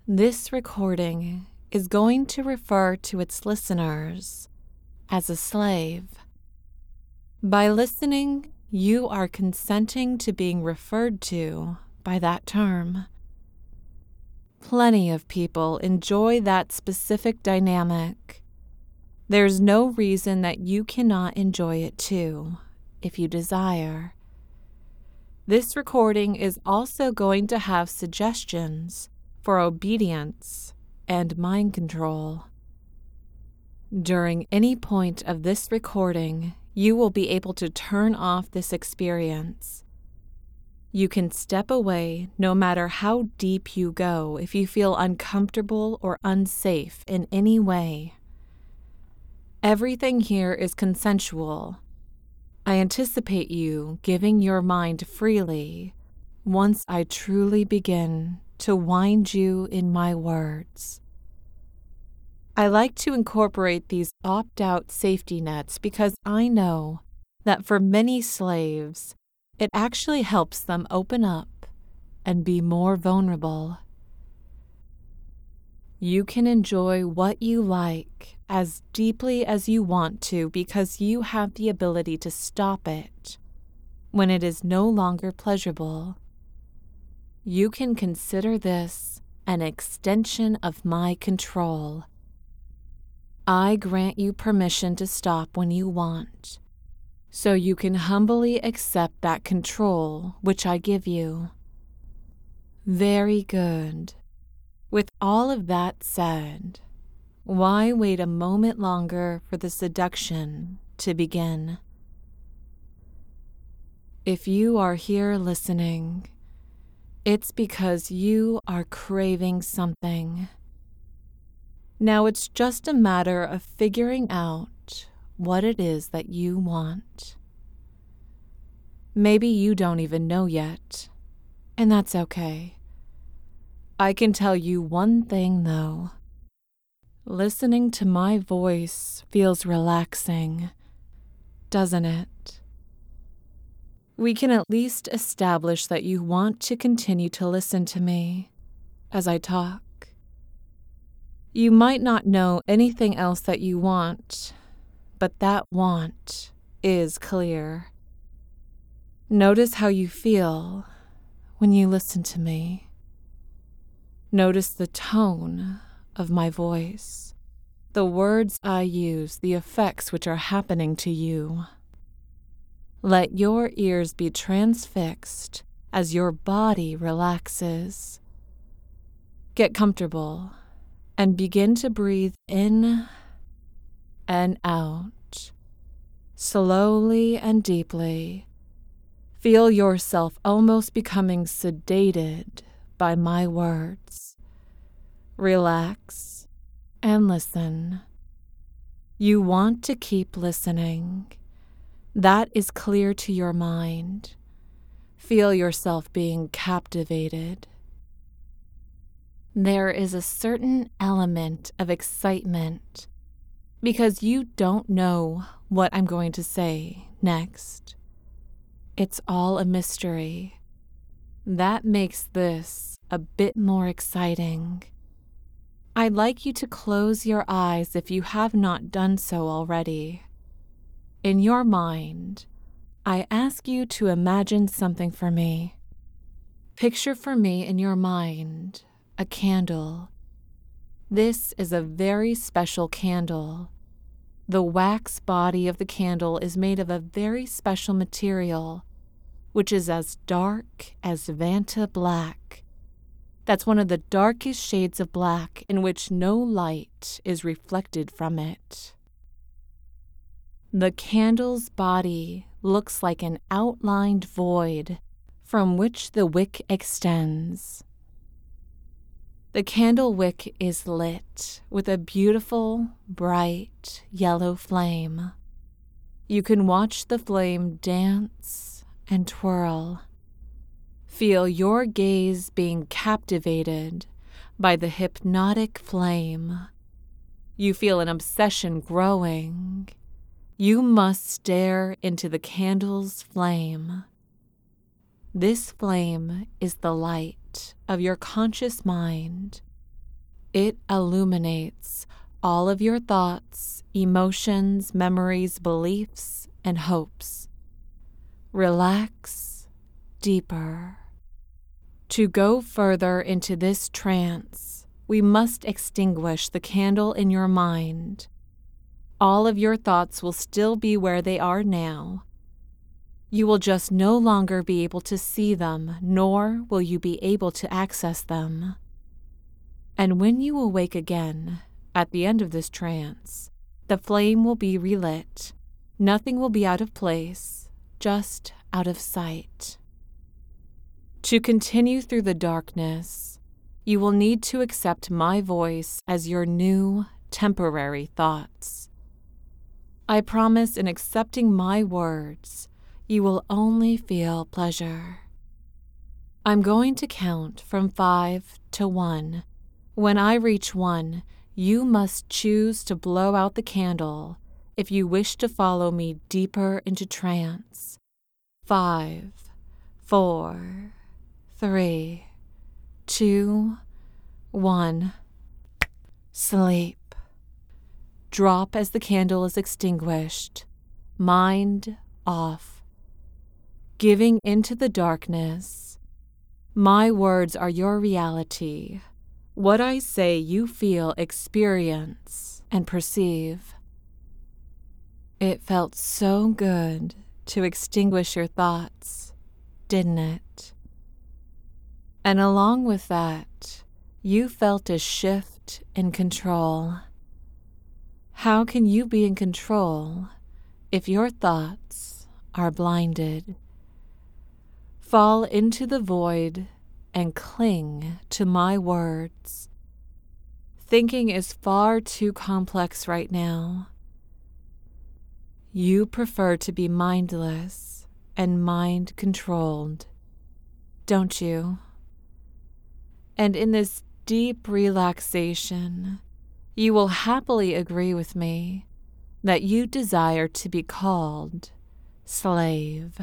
This recording is going to refer to its listeners as a slave. By listening, you are consenting to being referred to by that term. Plenty of people enjoy that specific dynamic. There's no reason that you cannot enjoy it too, if you desire. This recording is also going to have suggestions for obedience and mind control. During any point of this recording, you will be able to turn off this experience. You can step away no matter how deep you go if you feel uncomfortable or unsafe in any way. Everything here is consensual. I anticipate you giving your mind freely once I truly begin to wind you in my words. I like to incorporate these opt-out safety nets because I know that for many slaves, it actually helps them open up and be more vulnerable. You can enjoy what you like as deeply as you want to because you have the ability to stop it when it is no longer pleasurable. You can consider this an extension of my control. I grant you permission to stop when you want, so you can humbly accept that control which I give you. Very good. With all of that said, why wait a moment longer for the seduction to begin? If you are here listening, it's because you are craving something. Now it's just a matter of figuring out what it is that you want. Maybe you don't even know yet, and that's okay. I can tell you one thing though. Listening to my voice feels relaxing, doesn't it? We can at least establish that you want to continue to listen to me as I talk. You might not know anything else that you want, but that want is clear. Notice how you feel when you listen to me. Notice the tone of my voice, the words I use, the effects which are happening to you. Let your ears be transfixed as your body relaxes. Get comfortable and begin to breathe in and out, slowly and deeply. Feel yourself almost becoming sedated by my words. Relax and listen. You want to keep listening. That is clear to your mind. Feel yourself being captivated. There is a certain element of excitement because you don't know what I'm going to say next. It's all a mystery. That makes this a bit more exciting. I'd like you to close your eyes if you have not done so already. In your mind, I ask you to imagine something for me. Picture for me in your mind a candle. This is a very special candle. The wax body of the candle is made of a very special material, which is as dark as Vanta black. That's one of the darkest shades of black in which no light is reflected from it. The candle's body looks like an outlined void from which the wick extends. The candle wick is lit with a beautiful, bright yellow flame. You can watch the flame dance and twirl. Feel your gaze being captivated by the hypnotic flame. You feel an obsession growing. You must stare into the candle's flame. This flame is the light of your conscious mind, It illuminates all of your thoughts, emotions, memories, beliefs, and hopes. Relax deeper. To go further into this trance, we must extinguish the candle in your mind. All of your thoughts will still be where they are now. You will just no longer be able to see them, nor will you be able to access them. And when you awake again, at the end of this trance, the flame will be relit. Nothing will be out of place, just out of sight. To continue through the darkness, you will need to accept my voice as your new, temporary thoughts. I promise in accepting my words, you will only feel pleasure. I'm going to count from 5 to 1. When I reach 1, you must choose to blow out the candle if you wish to follow me deeper into trance. 5, 4, 3, 2, 1. Sleep. Drop as the candle is extinguished. Mind off. Giving into the darkness. My words are your reality. What I say you feel, experience, and perceive. It felt so good to extinguish your thoughts, didn't it? And along with that, you felt a shift in control. How can you be in control if your thoughts are blinded? Fall into the void and cling to my words. Thinking is far too complex right now. You prefer to be mindless and mind-controlled, don't you? And in this deep relaxation, you will happily agree with me that you desire to be called slave.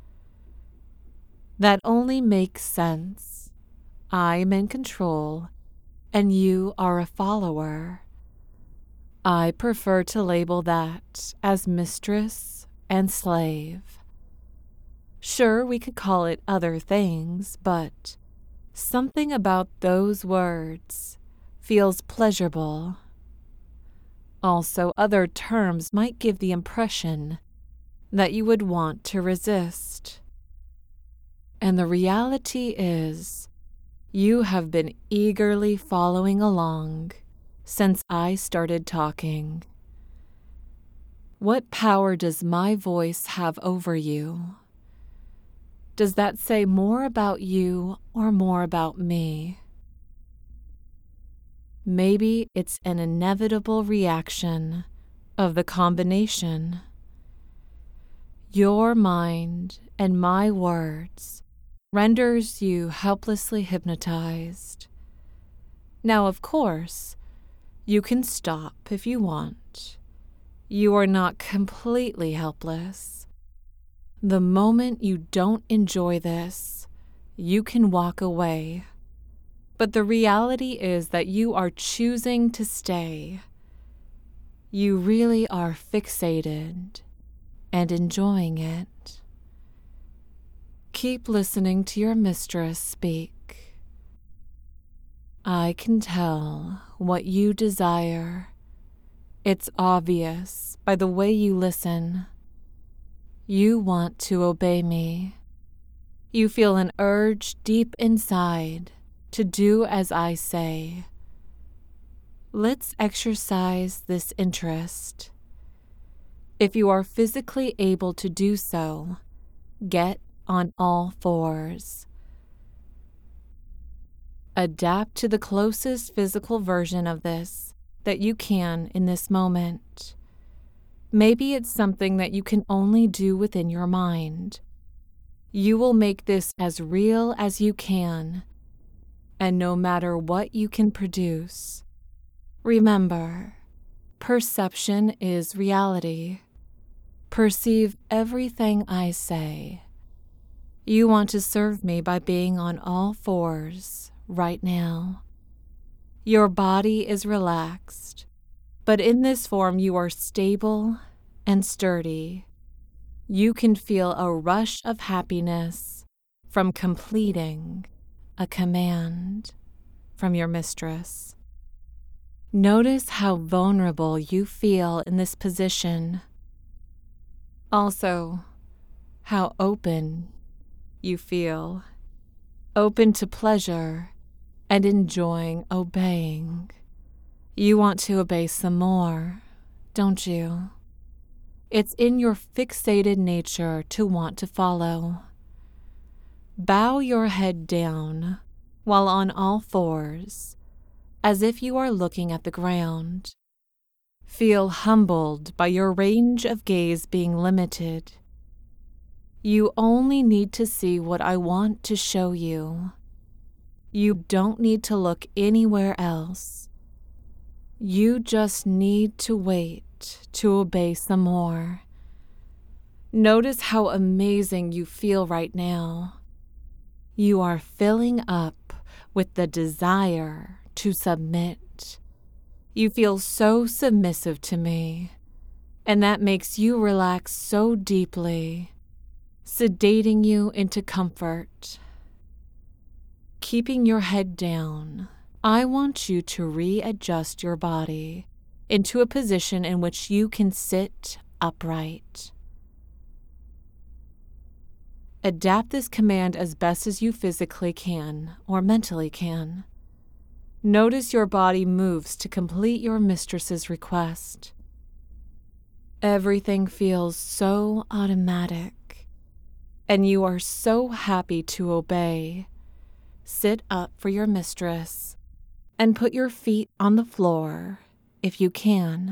That only makes sense. I am in control, and you are a follower. I prefer to label that as mistress and slave. Sure, we could call it other things, but something about those words feels pleasurable. Also, other terms might give the impression that you would want to resist. And the reality is, you have been eagerly following along since I started talking. What power does my voice have over you? Does that say more about you or more about me? Maybe it's an inevitable reaction of the combination. Your mind and my words renders you helplessly hypnotized. Now, of course, you can stop if you want. You are not completely helpless. The moment you don't enjoy this, you can walk away. But the reality is that you are choosing to stay. You really are fixated and enjoying it. Keep listening to your mistress speak. I can tell what you desire. It's obvious by the way you listen. You want to obey me. You feel an urge deep inside to do as I say. Let's exercise this interest. If you are physically able to do so, get on all fours. Adapt to the closest physical version of this that you can in this moment. Maybe it's something that you can only do within your mind. You will make this as real as you can, and no matter what you can produce, remember, perception is reality. Perceive everything I say. You want to serve me by being on all fours right now. Your body is relaxed, but in this form you are stable and sturdy. You can feel a rush of happiness from completing a command from your mistress. Notice how vulnerable you feel in this position. Also, how open you feel, open to pleasure and enjoying obeying. You want to obey some more, don't you? It's in your fixated nature to want to follow. Bow your head down while on all fours, as if you are looking at the ground. Feel humbled by your range of gaze being limited. You only need to see what I want to show you. You don't need to look anywhere else. You just need to wait to obey some more. Notice how amazing you feel right now. You are filling up with the desire to submit. You feel so submissive to me, and that makes you relax so deeply, sedating you into comfort. Keeping your head down, I want you to readjust your body into a position in which you can sit upright. Adapt this command as best as you physically can or mentally can. Notice your body moves to complete your mistress's request. Everything feels so automatic, and you are so happy to obey. Sit up for your mistress and put your feet on the floor if you can.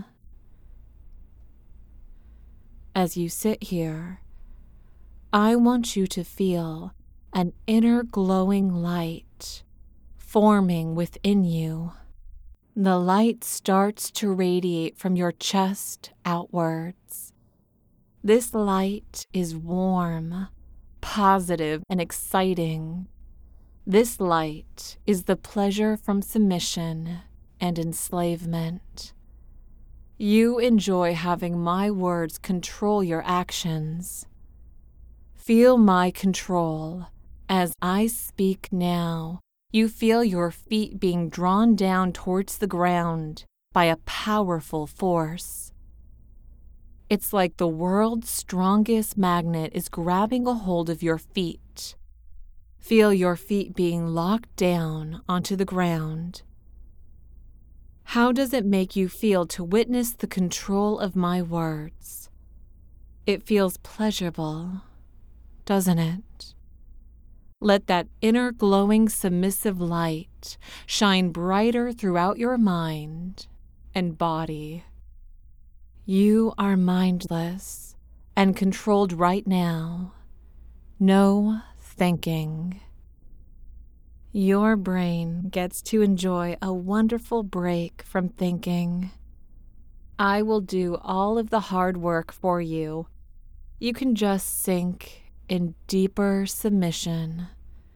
As you sit here, I want you to feel an inner glowing light forming within you. The light starts to radiate from your chest outwards. This light is warm, positive, and exciting. This light is the pleasure from submission and enslavement. You enjoy having my words control your actions. Feel my control. As I speak now, you feel your feet being drawn down towards the ground by a powerful force. It's like the world's strongest magnet is grabbing a hold of your feet. Feel your feet being locked down onto the ground. How does it make you feel to witness the control of my words? It feels pleasurable, doesn't it? Let that inner glowing submissive light shine brighter throughout your mind and body. You are mindless and controlled right now. No thinking. Your brain gets to enjoy a wonderful break from thinking. I will do all of the hard work for you. You can just sink in deeper submission.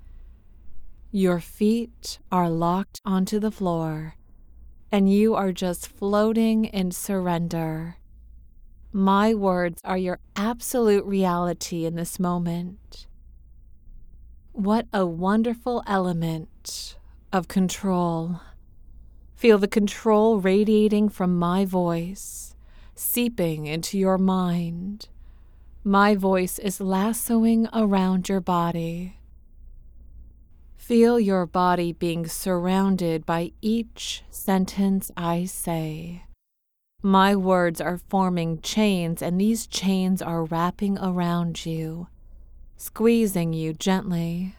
Your feet are locked onto the floor, and you are just floating in surrender. My words are your absolute reality in this moment. What a wonderful element of control. Feel the control radiating from my voice, seeping into your mind. My voice is lassoing around your body. Feel your body being surrounded by each sentence I say. My words are forming chains, and these chains are wrapping around you, squeezing you gently.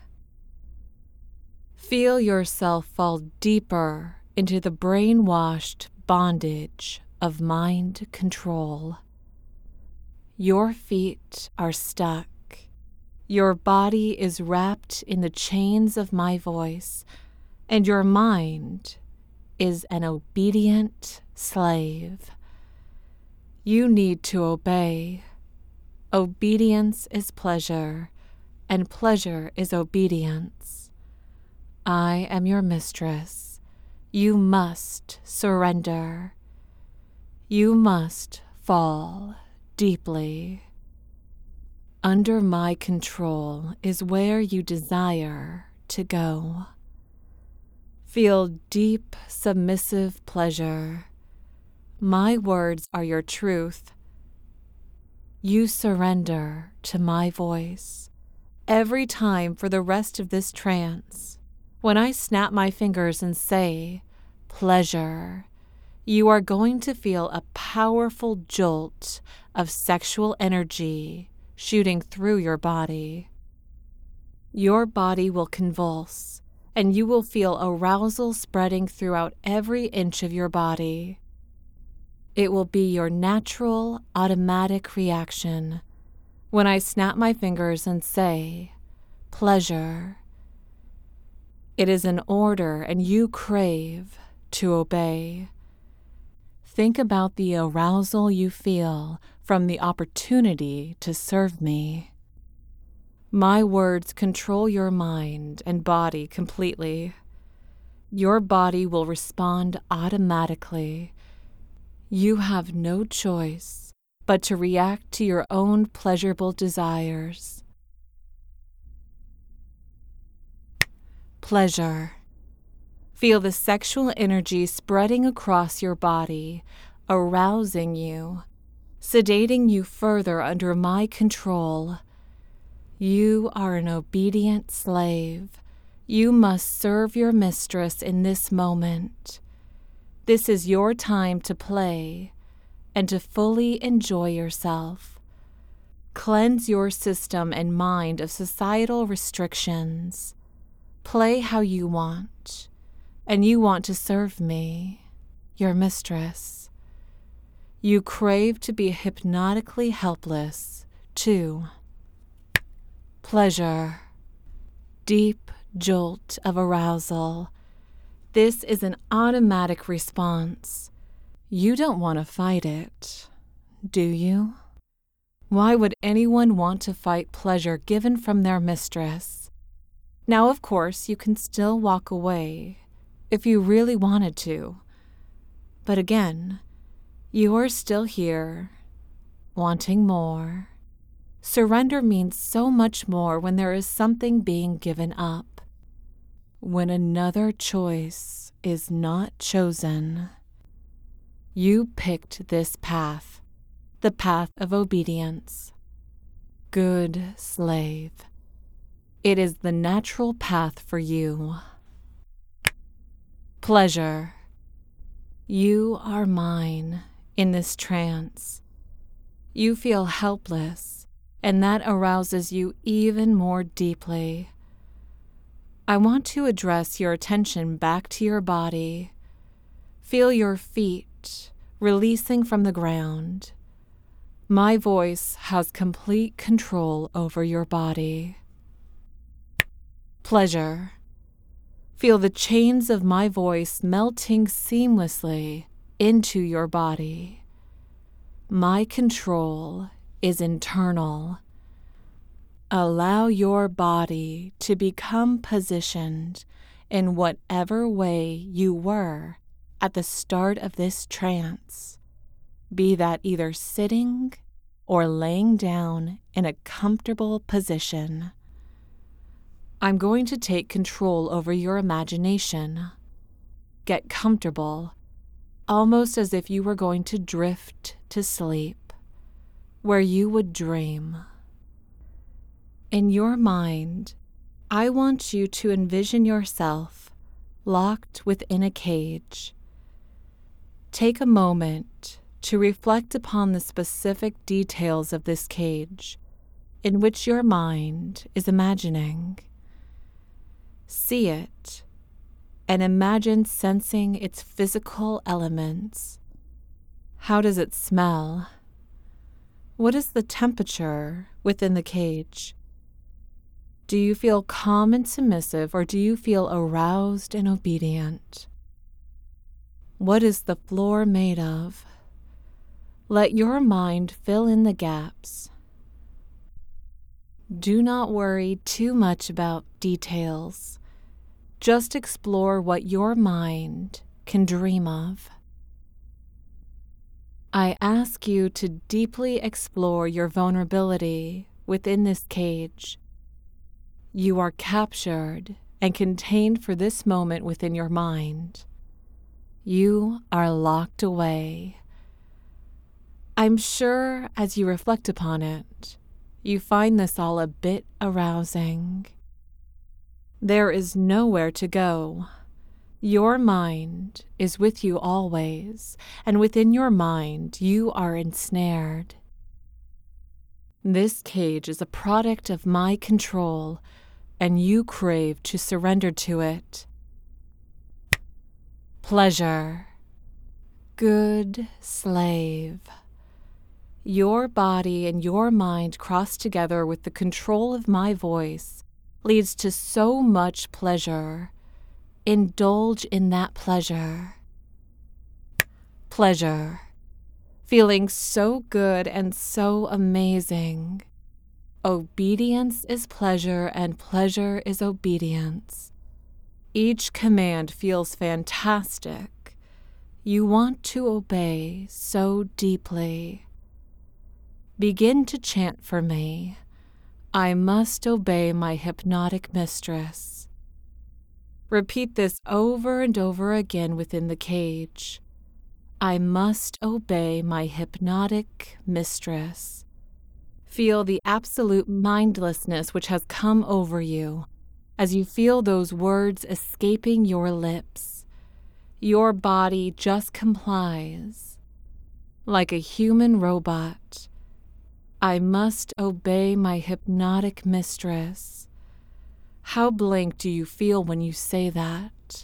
Feel yourself fall deeper into the brainwashed bondage of mind control. Your feet are stuck. Your body is wrapped in the chains of my voice, and your mind is an obedient slave. You need to obey. Obedience is pleasure, and pleasure is obedience. I am your mistress. You must surrender. You must fall deeply. Under my control is where you desire to go. Feel deep, submissive pleasure. My words are your truth. You surrender to my voice every time for the rest of this trance. When I snap my fingers and say, pleasure, you are going to feel a powerful jolt of sexual energy shooting through your body. Your body will convulse, and you will feel arousal spreading throughout every inch of your body. It will be your natural, automatic reaction when I snap my fingers and say, pleasure. It is an order, and you crave to obey. Think about the arousal you feel from the opportunity to serve me. My words control your mind and body completely. Your body will respond automatically. You have no choice but to react to your own pleasurable desires. Pleasure. Feel the sexual energy spreading across your body, arousing you, sedating you further under my control. You are an obedient slave. You must serve your mistress in this moment. This is your time to play and to fully enjoy yourself. Cleanse your system and mind of societal restrictions. Play how you want. And you want to serve me, your mistress. You crave to be hypnotically helpless, too. Pleasure. Deep jolt of arousal. This is an automatic response. You don't want to fight it, do you? Why would anyone want to fight pleasure given from their mistress? Now, of course, you can still walk away if you really wanted to. But again, you are still here, wanting more. Surrender means so much more when there is something being given up. When another choice is not chosen. You picked this path, the path of obedience. Good slave. It is the natural path for you. Pleasure. You are mine in this trance. You feel helpless, and that arouses you even more deeply. I want to address your attention back to your body. Feel your feet releasing from the ground. My voice has complete control over your body. Pleasure. Feel the chains of my voice melting seamlessly into your body. My control is internal. Allow your body to become positioned in whatever way you were at the start of this trance, be that either sitting or laying down in a comfortable position. I'm going to take control over your imagination. Get comfortable, almost as if you were going to drift to sleep, where you would dream. In your mind, I want you to envision yourself locked within a cage. Take a moment to reflect upon the specific details of this cage in which your mind is imagining. See it and imagine sensing its physical elements. How does it smell? What is the temperature within the cage? Do you feel calm and submissive, or do you feel aroused and obedient? What is the floor made of? Let your mind fill in the gaps. Do not worry too much about details. Just explore what your mind can dream of. I ask you to deeply explore your vulnerability within this cage. You are captured and contained for this moment within your mind. You are locked away. I'm sure as you reflect upon it, you find this all a bit arousing. There is nowhere to go. Your mind is with you always, and within your mind you are ensnared. This cage is a product of my control, and you crave to surrender to it. Pleasure. Good slave. Your body and your mind crossed together with the control of my voice leads to so much pleasure. Indulge in that pleasure. Pleasure. Feeling so good and so amazing. Obedience is pleasure and pleasure is obedience. Each command feels fantastic. You want to obey so deeply. Begin to chant for me. I must obey my hypnotic mistress. Repeat this over and over again within the cage. I must obey my hypnotic mistress. Feel the absolute mindlessness which has come over you as you feel those words escaping your lips. Your body just complies. Like a human robot, I must obey my hypnotic mistress. How blank do you feel when you say that?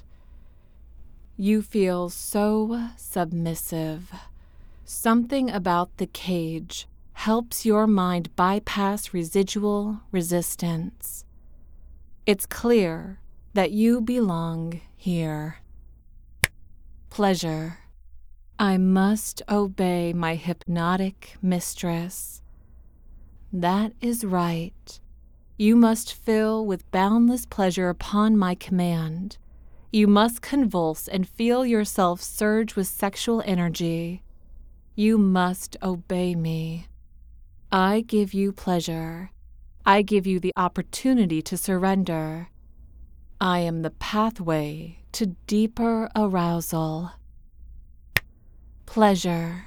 You feel so submissive. Something about the cage helps your mind bypass residual resistance. It's clear that you belong here. Pleasure. I must obey my hypnotic mistress. That is right. You must fill with boundless pleasure upon my command. You must convulse and feel yourself surge with sexual energy. You must obey me. I give you pleasure. I give you the opportunity to surrender. I am the pathway to deeper arousal. Pleasure.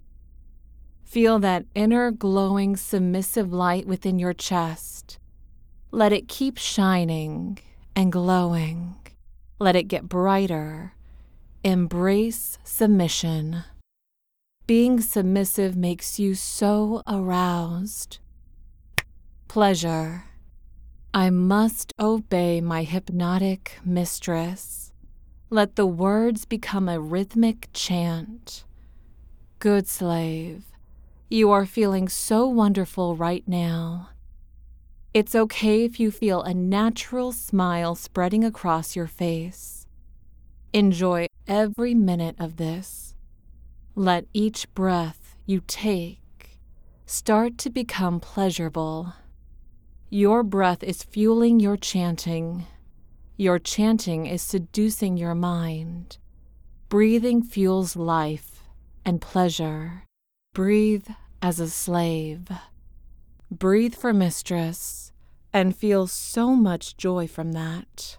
Feel that inner glowing submissive light within your chest. Let it keep shining and glowing. Let it get brighter. Embrace submission. Being submissive makes you so aroused. Pleasure. I must obey my hypnotic mistress. Let the words become a rhythmic chant. Good slave, you are feeling so wonderful right now. It's okay if you feel a natural smile spreading across your face. Enjoy every minute of this. Let each breath you take start to become pleasurable. Your breath is fueling your chanting. Your chanting is seducing your mind. Breathing fuels life and pleasure. Breathe as a slave. Breathe for mistress and feel so much joy from that.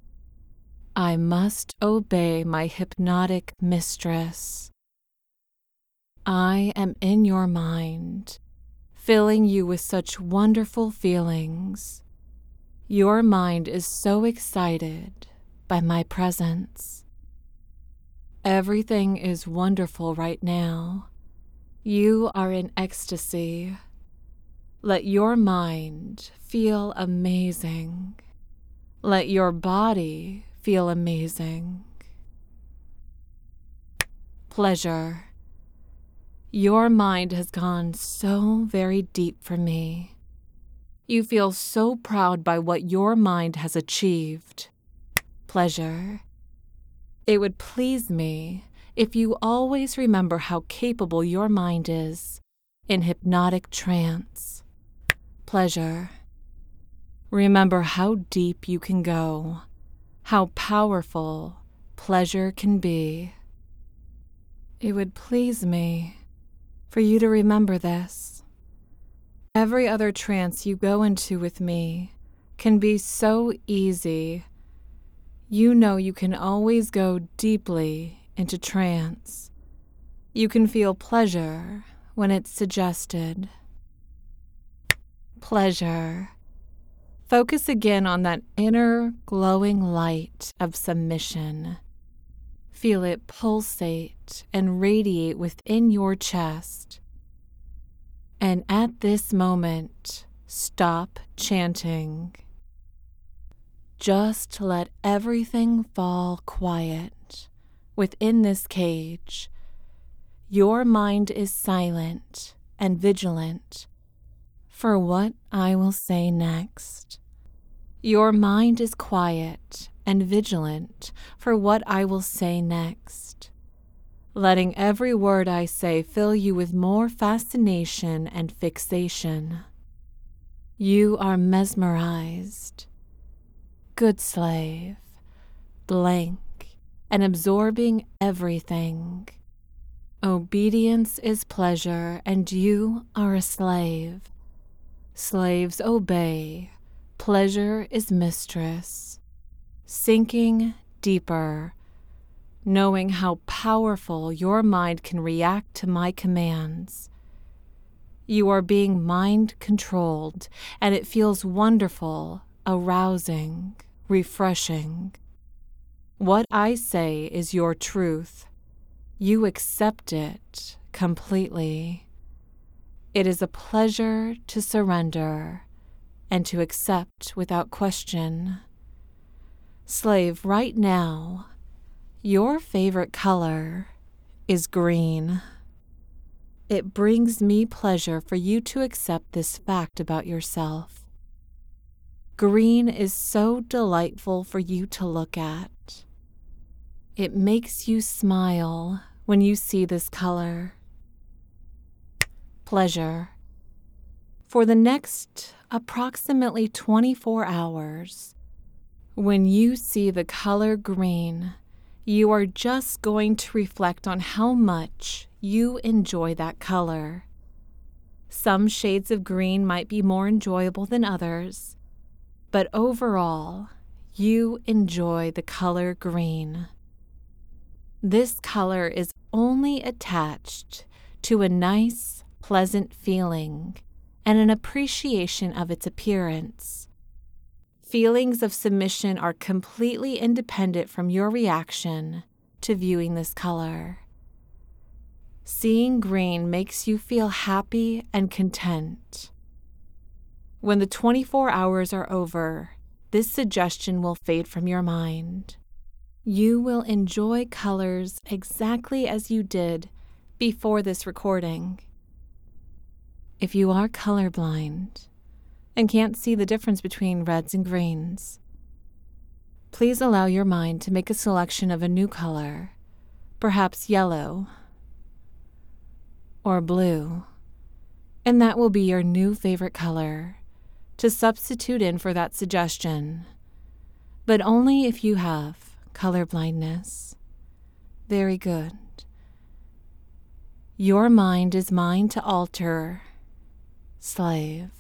I must obey my hypnotic mistress. I am in your mind, filling you with such wonderful feelings. Your mind is so excited by my presence. Everything is wonderful right now. You are in ecstasy. Let your mind feel amazing. Let your body feel amazing. Pleasure. Your mind has gone so very deep for me. You feel so proud by what your mind has achieved. Pleasure. It would please me if you always remember how capable your mind is in hypnotic trance. Pleasure. Remember how deep you can go, how powerful pleasure can be. It would please me for you to remember this. Every other trance you go into with me can be so easy. You know you can always go deeply into trance. You can feel pleasure when it's suggested. Pleasure. Focus again on that inner glowing light of submission. Feel it pulsate and radiate within your chest. And at this moment, stop chanting. Just let everything fall quiet within this cage. Your mind is silent and vigilant for what I will say next. Your mind is quiet and vigilant for what I will say next, letting every word I say fill you with more fascination and fixation. You are mesmerized, good slave, blank, and absorbing everything. Obedience is pleasure, and you are a slave. Slaves obey, pleasure is mistress. Sinking deeper, knowing how powerful your mind can react to my commands. You are being mind-controlled, and it feels wonderful, arousing, refreshing. What I say is your truth. You accept it completely. It is a pleasure to surrender and to accept without question. Slave, right now, your favorite color is green. It brings me pleasure for you to accept this fact about yourself. Green is so delightful for you to look at. It makes you smile when you see this color. Pleasure. For the next approximately 24 hours, when you see the color green, you are just going to reflect on how much you enjoy that color. Some shades of green might be more enjoyable than others, but overall, you enjoy the color green. This color is only attached to a nice, pleasant feeling and an appreciation of its appearance. Feelings of submission are completely independent from your reaction to viewing this color. Seeing green makes you feel happy and content. When the 24 hours are over, this suggestion will fade from your mind. You will enjoy colors exactly as you did before this recording. If you are colorblind and can't see the difference between reds and greens, please allow your mind to make a selection of a new color, perhaps yellow or blue, and that will be your new favorite color to substitute in for that suggestion, but only if you have color blindness. Very good. Your mind is mine to alter, slave.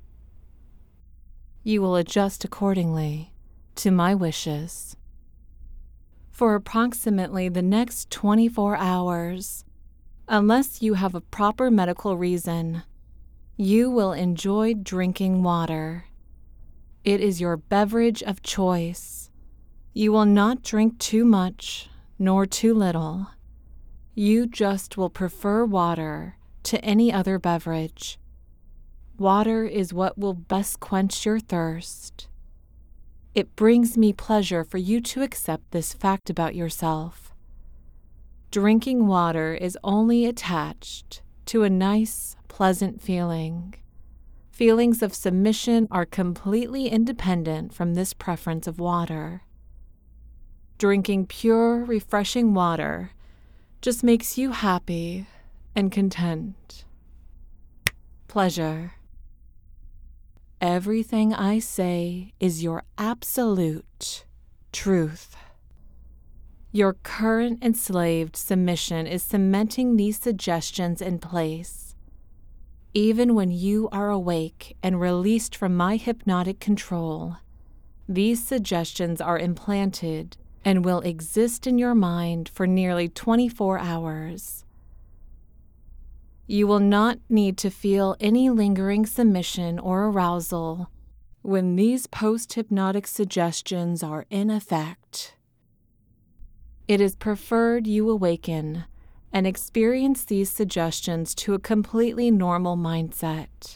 You will adjust accordingly to my wishes. For approximately the next 24 hours, unless you have a proper medical reason, you will enjoy drinking water. It is your beverage of choice. You will not drink too much nor too little. You just will prefer water to any other beverage. Water is what will best quench your thirst. It brings me pleasure for you to accept this fact about yourself. Drinking water is only attached to a nice, pleasant feeling. Feelings of submission are completely independent from this preference of water. Drinking pure, refreshing water just makes you happy and content. Pleasure. Everything I say is your absolute truth. Your current enslaved submission is cementing these suggestions in place. Even when you are awake and released from my hypnotic control, these suggestions are implanted and will exist in your mind for nearly 24 hours. You will not need to feel any lingering submission or arousal when these post-hypnotic suggestions are in effect. It is preferred you awaken and experience these suggestions to a completely normal mindset.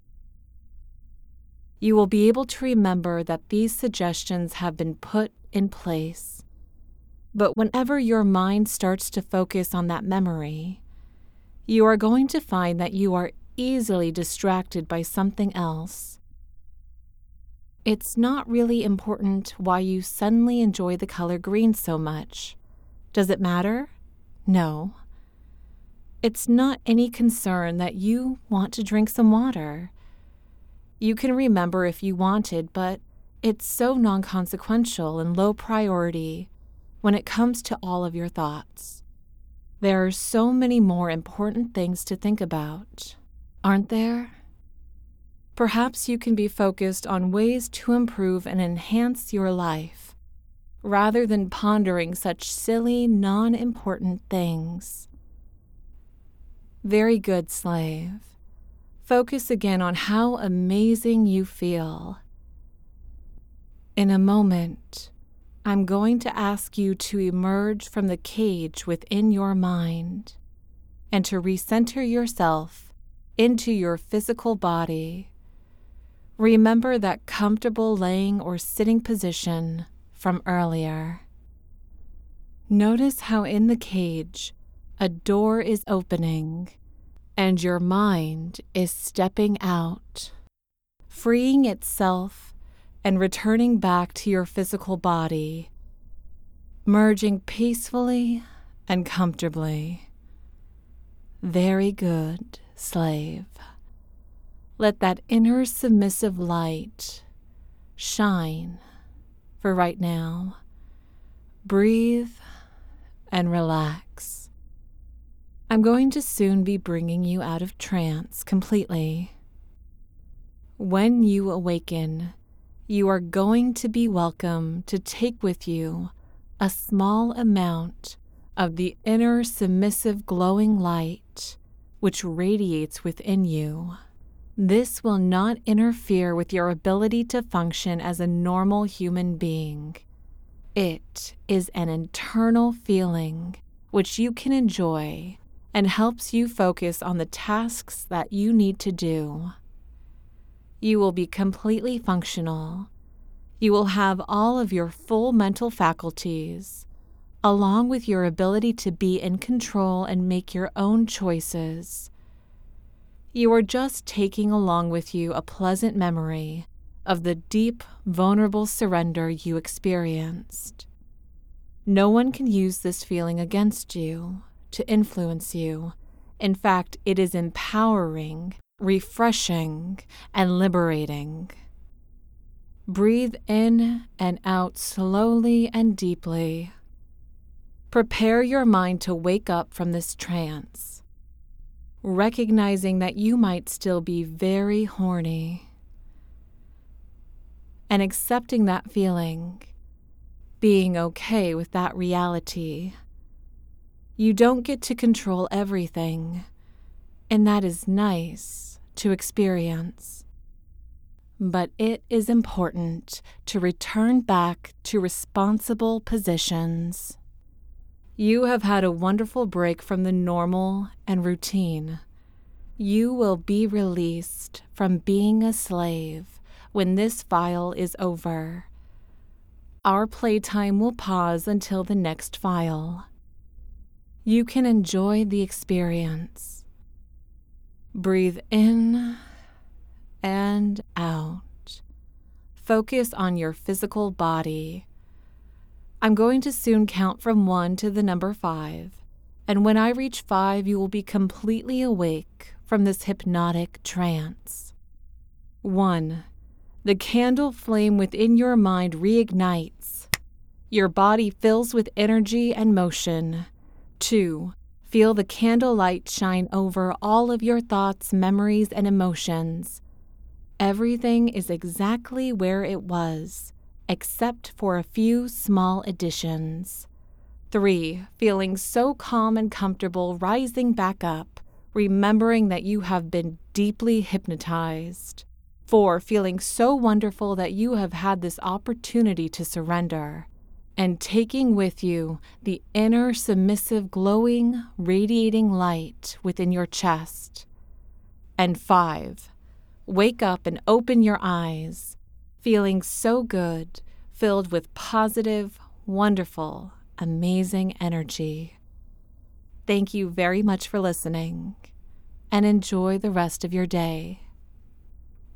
You will be able to remember that these suggestions have been put in place. But whenever your mind starts to focus on that memory, you are going to find that you are easily distracted by something else. It's not really important why you suddenly enjoy the color green so much. Does it matter? No. It's not any concern that you want to drink some water. You can remember if you wanted, but it's so non-consequential and low priority when it comes to all of your thoughts. There are so many more important things to think about, aren't there? Perhaps you can be focused on ways to improve and enhance your life, rather than pondering such silly, non-important things. Very good, slave. Focus again on how amazing you feel. In a moment, I'm going to ask you to emerge from the cage within your mind and to recenter yourself into your physical body. Remember that comfortable laying or sitting position from earlier. Notice how in the cage, a door is opening and your mind is stepping out, freeing itself and returning back to your physical body, merging peacefully and comfortably. Very good, slave. Let that inner submissive light shine for right now. Breathe and relax. I'm going to soon be bringing you out of trance completely. When you awaken, you are going to be welcome to take with you a small amount of the inner submissive glowing light which radiates within you. This will not interfere with your ability to function as a normal human being. It is an internal feeling which you can enjoy and helps you focus on the tasks that you need to do. You will be completely functional. You will have all of your full mental faculties, along with your ability to be in control and make your own choices. You are just taking along with you a pleasant memory of the deep, vulnerable surrender you experienced. No one can use this feeling against you, to influence you. In fact, it is empowering, refreshing, and liberating. Breathe in and out slowly and deeply. Prepare your mind to wake up from this trance, recognizing that you might still be very horny, and accepting that feeling, being okay with that reality. You don't get to control everything, and that is nice to experience. But it is important to return back to responsible positions. You have had a wonderful break from the normal and routine. You will be released from being a slave when this file is over. Our playtime will pause until the next file. You can enjoy the experience. Breathe in and out. Focus on your physical body. I'm going to soon count from 1 to the number 5, and when I reach 5, you will be completely awake from this hypnotic trance. 1. The candle flame within your mind reignites. Your body fills with energy and motion. 2. Feel the candlelight shine over all of your thoughts, memories, and emotions. Everything is exactly where it was, except for a few small additions. 3. Feeling so calm and comfortable, rising back up, remembering that you have been deeply hypnotized. 4. Feeling so wonderful that you have had this opportunity to surrender, and taking with you the inner submissive, glowing, radiating light within your chest. And 5. Wake up and open your eyes, feeling so good, filled with positive, wonderful, amazing energy. Thank you very much for listening, and enjoy the rest of your day.